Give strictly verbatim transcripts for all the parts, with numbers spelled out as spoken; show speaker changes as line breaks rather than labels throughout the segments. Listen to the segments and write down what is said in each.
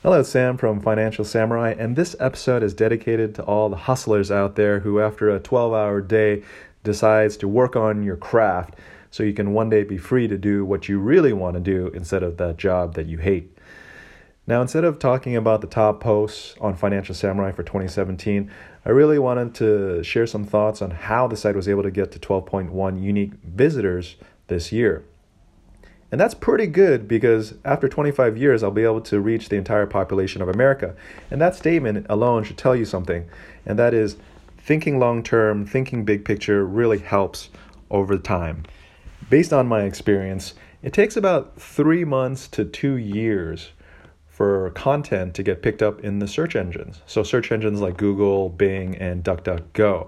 Hello, Sam from Financial Samurai, and this episode is dedicated to all the hustlers out there who, after a twelve-hour day, decides to work on your craft so you can one day be free to do what you really want to do instead of that job that you hate. Now, instead of talking about the top posts on Financial Samurai for twenty seventeen, I really wanted to share some thoughts on how the site was able to get to twelve point one unique visitors this year. And that's pretty good because after twenty-five years, I'll be able to reach the entire population of America. And that statement alone should tell you something. And that is, thinking long-term, thinking big picture really helps over time. Based on my experience, it takes about three months to two years for content to get picked up in the search engines. So search engines like Google, Bing, and DuckDuckGo.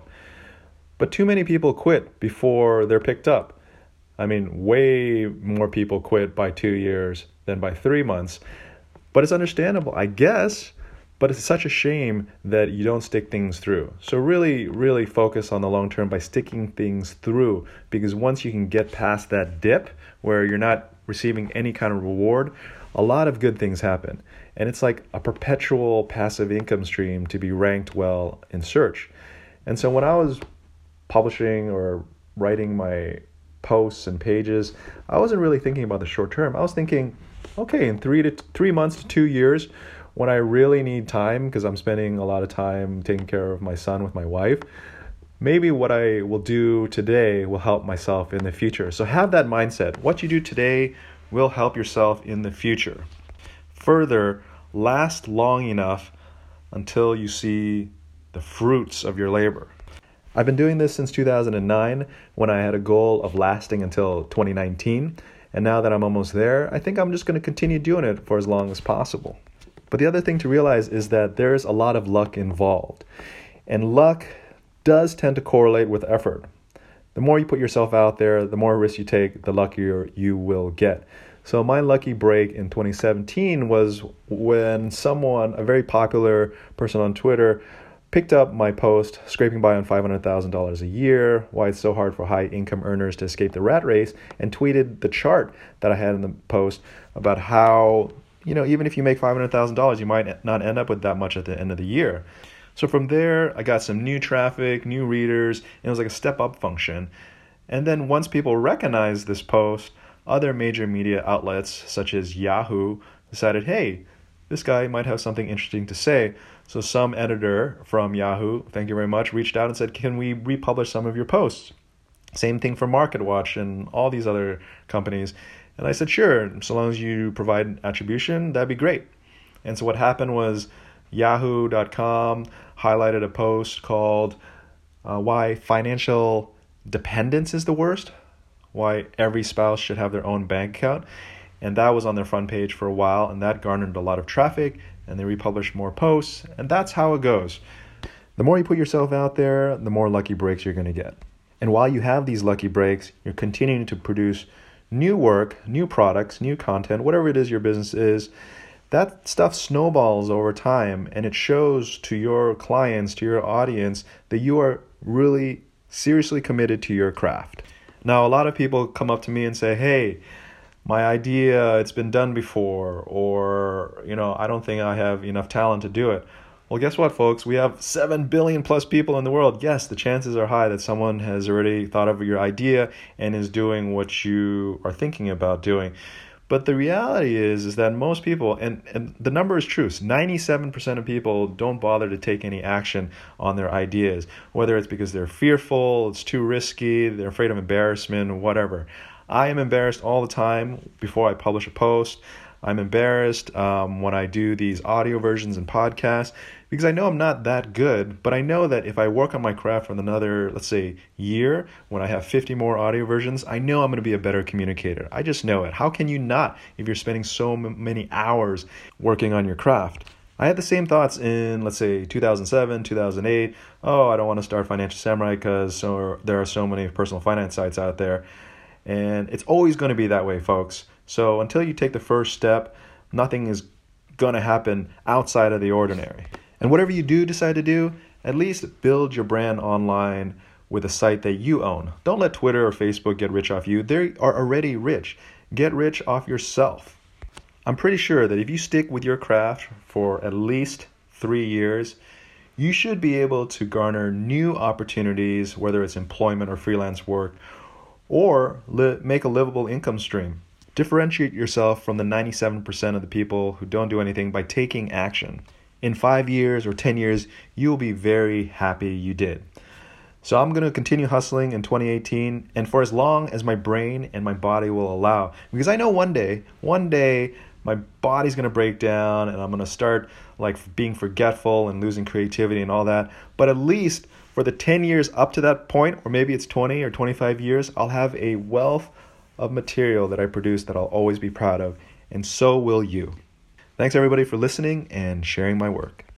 But too many people quit before they're picked up. I mean, way more people quit by two years than by three months. But it's understandable, I guess, but it's such a shame that you don't stick things through. So really, really focus on the long term by sticking things through, because once you can get past that dip where you're not receiving any kind of reward, a lot of good things happen. And it's like a perpetual passive income stream to be ranked well in search. And so when I was publishing or writing my posts and pages, I wasn't really thinking about the short term. I was thinking, okay, in three to t- three months to two years, when I really need time, because I'm spending a lot of time taking care of my son with my wife, maybe what I will do today will help myself in the future. So have that mindset. What you do today will help yourself in the future. Further, last long enough until you see the fruits of your labor. I've been doing this since two thousand nine when I had a goal of lasting until twenty nineteen. And now that I'm almost there, I think I'm just going to continue doing it for as long as possible. But the other thing to realize is that there's a lot of luck involved. And luck does tend to correlate with effort. The more you put yourself out there, the more risks you take, the luckier you will get. So my lucky break in twenty seventeen was when someone, a very popular person on Twitter, picked up my post, scraping by on five hundred thousand dollars a year, why it's so hard for high-income earners to escape the rat race, and tweeted the chart that I had in the post about how, you know, even if you make five hundred thousand dollars, you might not end up with that much at the end of the year. So from there, I got some new traffic, new readers, and it was like a step-up function. And then once people recognized this post, other major media outlets, such as Yahoo, decided, hey, this guy might have something interesting to say. So some editor from Yahoo, thank you very much, reached out and said, can we republish some of your posts? Same thing for MarketWatch and all these other companies. And I said, sure, so long as you provide attribution, that'd be great. And so what happened was yahoo dot com highlighted a post called uh, Why Financial Dependence is the Worst, Why Every Spouse Should Have Their Own Bank Account. And that was on their front page for a while, and that garnered a lot of traffic, and they republished more posts, and that's how it goes. The more you put yourself out there, the more lucky breaks you're going to get. And while you have these lucky breaks, you're continuing to produce new work, new products, new content, whatever it is your business is. That stuff snowballs over time, and it shows to your clients, to your audience, that you are really seriously committed to your craft. Now, a lot of people come up to me and say, hey, my idea, it's been done before, or, you know, I don't think I have enough talent to do it. Well, guess what, folks? We have seven billion plus people in the world. Yes, the chances are high that someone has already thought of your idea and is doing what you are thinking about doing. But the reality is, is that most people, and, and the number is true, ninety-seven percent of people don't bother to take any action on their ideas, whether it's because they're fearful, it's too risky, they're afraid of embarrassment, whatever. I am embarrassed all the time before I publish a post. I'm embarrassed um, when I do these audio versions and podcasts because I know I'm not that good, but I know that if I work on my craft for another, let's say, year, when I have fifty more audio versions, I know I'm going to be a better communicator. I just know it. How can you not if you're spending so m- many hours working on your craft? I had the same thoughts in, let's say, two thousand seven, two thousand eight. Oh, I don't want to start Financial Samurai because so, there are so many personal finance sites out there. And it's always going to be that way, folks. So until you take the first step, nothing is going to happen outside of the ordinary. And whatever you do decide to do, at least build your brand online with a site that you own. Don't let Twitter or Facebook get rich off you. They are already rich. Get rich off yourself. I'm pretty sure that if you stick with your craft for at least three years, you should be able to garner new opportunities, whether it's employment or freelance work, or li- make a livable income stream. Differentiate yourself from the ninety-seven percent of the people who don't do anything by taking action. In five years or ten years, you'll be very happy you did. So I'm going to continue hustling in twenty eighteen, and for as long as my brain and my body will allow, because I know one day, one day, my body's going to break down and I'm going to start like being forgetful and losing creativity and all that. But at least for the ten years up to that point, or maybe it's twenty or twenty-five years, I'll have a wealth of material that I produce that I'll always be proud of. And so will you. Thanks everybody for listening and sharing my work.